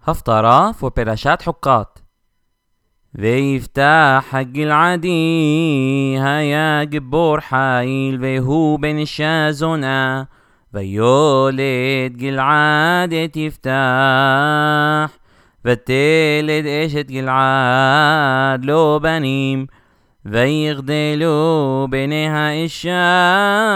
הפטרה for פרשת חוקת. ויפתח הגלעדי היה גיבור חיל והוא בן אישה זונה, ויולד גלעד את יפתח, ותלד אשת גלעד לו בנים, ויגדלו בני האישה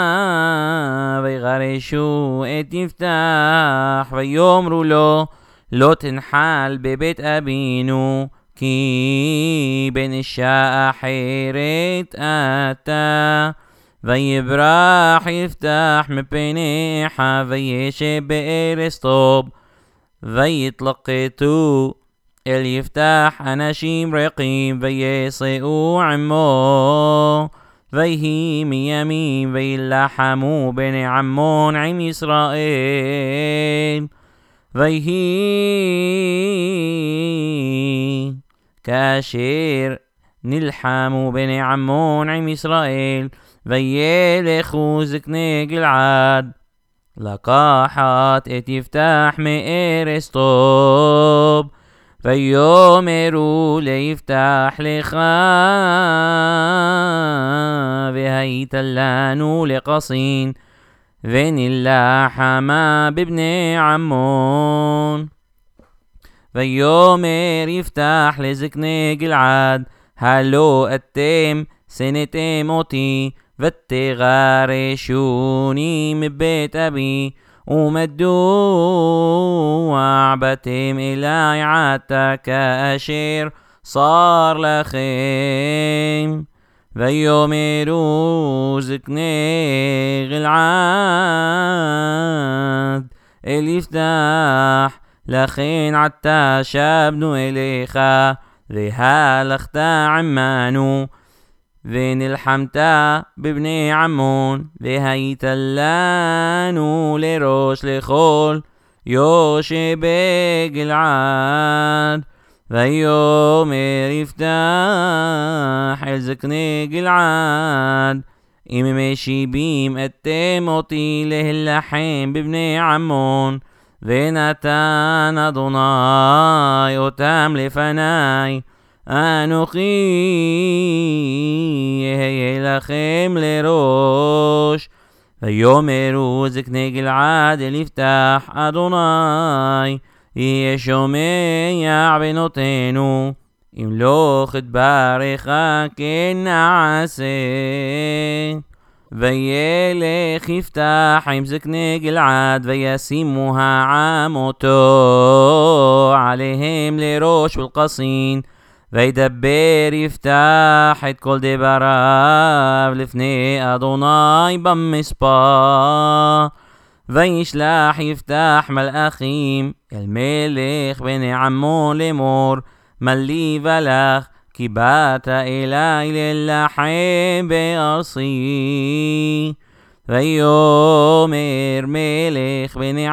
ויגרשו את יפתח, ויאמרו לו לא תנחל בבית אבינו, כי בן אישה אחרת אתה. ויברח יפתח מפניך וישב בארץ טוב, ויתלקטו אל יפתח אנשים רעים ויסעו עמו, ויהי מימים וילחמו בני עמון עם ישראל. ויהי כאשר נלחמו בני עמון עם ישראל, וילכו זקני גלעד לקחת את יפתח מארץ טוב, ויאמרו ליפתח לך והיית לנו לקצין, ונלחמה בבני עמון. ויאמר יפתח לזקני גלעד, הלא אתם שנאתם אותי ותגרשוני מבית אבי, ומדוע באתם אלי עתה כאשר صار לכם? ויאמרו זקני גלעד אל יפתח, לכן עתה שבנו אליך והלכת עמנו ונלחמת בבני עמון, והיית לנו לראש לכל יושבי גלעד. ויאמר יפתח אל זקני גלעד, אם משיבים אתם אותי להילחם בבני עמון, ונתן אדוני אותם לפני, אנוכי אהיה לכם לראש. ויאמרו זקני גלעד אל יפתח, אדוני יהיה שומע בנותינו, אם לא כדבריך כן נעשה. וילך יפתח עם זקני גלעד, וישימו העם אותו עליהם לראש ולקצין, וידבר יפתח את כל דבריו לפני אדוני במספר. וישלח יפתח מלאכים אל מלך בני עמון לאמור, מה לי ולך, כי באת אלי להילחם בארצי. ויאמר מלך בני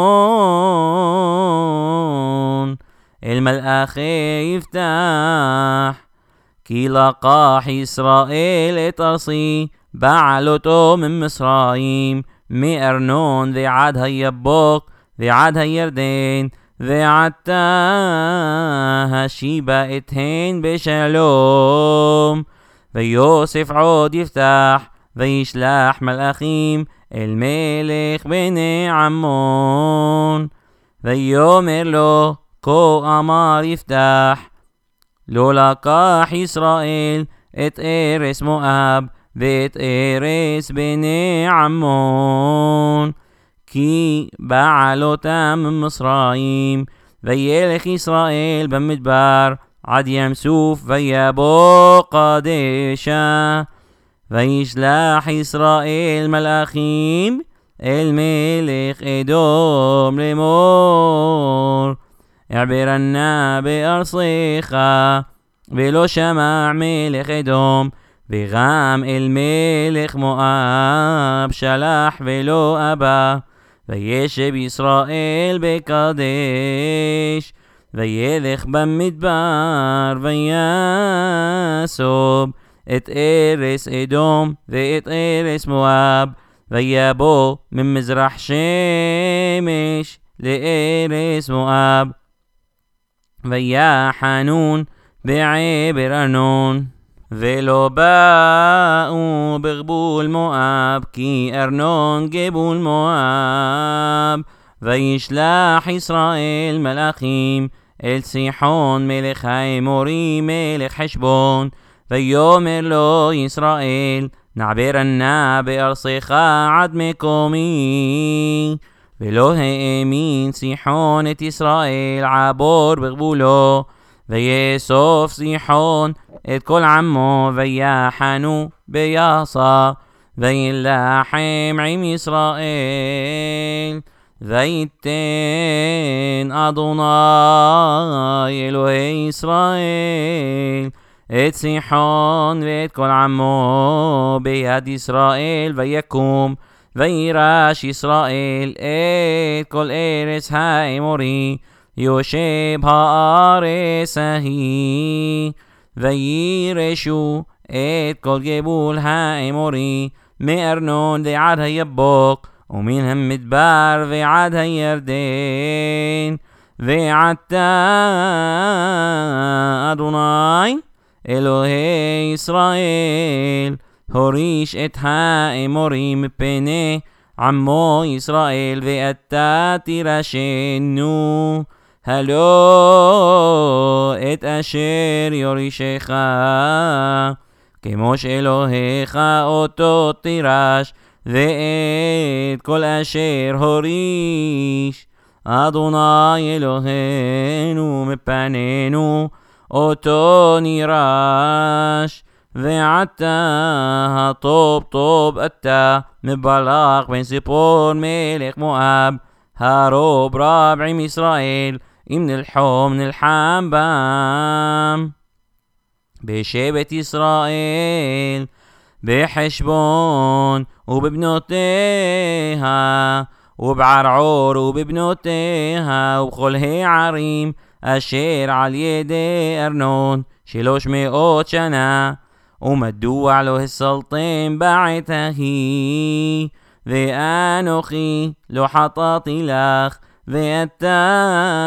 עמון אל מלאכי יפתח, כי לקח ישראל את ארצי בעלותו ממצרים, מארנון ועד היבוק ועד הירדן, ועתה השיבה אתהן בשלום. ויוסף עוד יפתח וישלח מלאכים אל מלך בני עמון, ויאמר לו, כה אמר יפתח, לא לקח ישראל את ארץ מואב ואת ארץ בני עמון, כי בעלותם מצרים. וילך ישראל במדבר עד ים סוף ויבוא קדשה. וישלח ישראל מלאכים אל מלך אדום לאמור, אעברה נא בארצך. ולא שמע מלך אדום, וגם אל מלך מואב שלח ולא אבא. וישב ישראל בקדש, וילך במדבר ויסוב את ארץ אדום ואת ארץ מואב, ויבוא ממזרח שמש לארץ מואב. ויה חנון בעבר ארנון. ולא באו בגבול מואב, כי ארנון גבול מואב. וישלח ישראל מלאכים אל סיחון מלך האמורי מלך חשבון. ויאמר לו ישראל, נעברה נא בארצך עד מקומי. ולא האמין סיחון את ישראל עבור בגבולו. ויאסוף סיחון את כל עמו ויחנו ביעשה, וילחם עם ישראל. ויתן אדוני אלוהי ישראל את סיחון ואת כל עמו ביד ישראל, ויקום וירש ישראל את כל ארץ האמורי, יושב הארץ ההיא. וירשו את כל גבול האמורי מארנון ועד היבוק, ומן המדבר ועד הירדן. ועתה אדוני אלוהי ישראל הוריש את האמורים מפני עמו ישראל, ואתה תירשנו. הלא את אשר יורישך כמו שאלוהיך אותו תירש, ואת כל אשר הוריש אדוני אלוהינו מפנינו אותו נירש. ועתה הטוב טוב אתה מבלק בן ציפור מלך מואב, הרוב רב עם ישראל, אם נלחם בם. בשבט ישראל בחשבון ובבנותיה, ובערעור ובבנותיה, ובכל הערים אשר על ידי ארנון 300 שנה. ומדוע לא הסלתם בעת ההיא? ואנוכי לא חטאתי לך, ואתה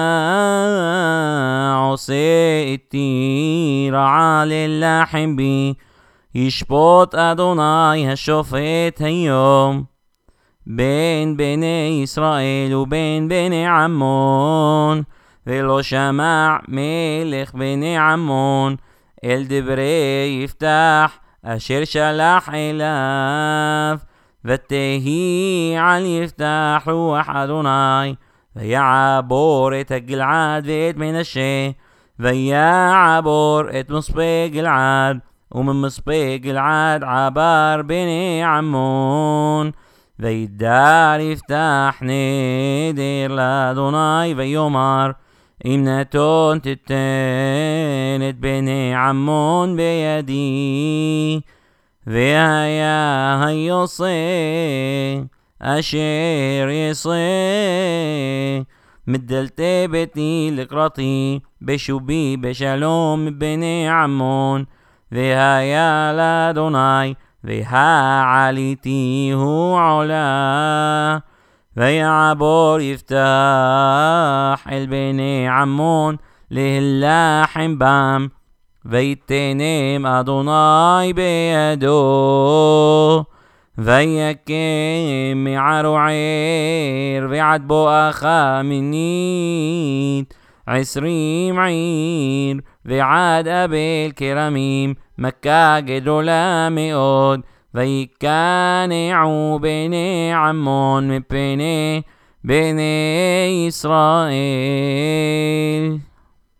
עושה איתי רעה ללחם בי. ישפוט אדוני השופט היום בין בני ישראל ובין בני עמון. ולא שמע מלך בני עמון אל דברי יפתח אשר שלח אליו. ותהי על יפתח רוח אדוני, ויעבור את הגלעד ואת מנשה, ויעבור את מספה גלעד, וממספה גלעד עבר בני עמון. וידר יפתח נדר לאדוני ויאמר, אם נתון תיתן את בני עמון בידי. והיה היוסה אשר יסה מדלתי ביתי לקראתי בשובי בשלום מבני עמון. והיה לאדוני והעליתי הוא עולה. ויעבור יפתח אל בני עמון להילחם בם, ויתנם אדוני בידו. ויקם מערוער ועד בואכה מנית 20 עיר, ועד אבל כרמים מכה גדולה מאוד. ויקנעו בני עמון מפני בני ישראל.